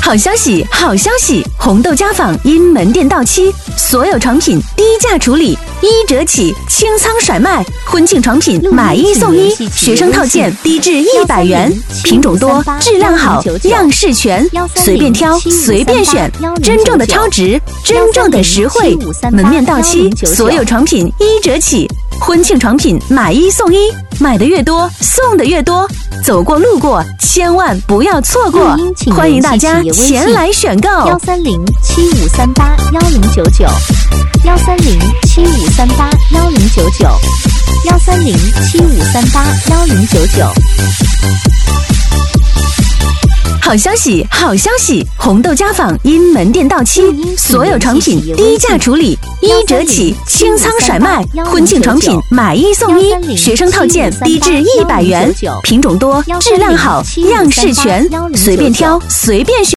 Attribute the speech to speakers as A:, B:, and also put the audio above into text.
A: 好消息，好消息！红豆家纺因门店到期，所有床品低价处理，1折起，清仓甩卖。婚庆床品买1送1，学生套件低至100元，品种多，质量好，样式全，随便挑，随便选，真正的超值，真正的实惠。门面到期，所有床品1折起。婚庆床品买1送1，买的越多，送的越多。走过路过，千万不要错过！欢迎大家前来选购。
B: 13075381099，13075381099，13075381099。
A: 好消息，好消息！红豆家纺因门店到期，所有床品低价处理，1折起，清仓甩卖。婚庆床品买1送1，学生套件低至100元，品种多，质量好，样式全，随便挑，随便选。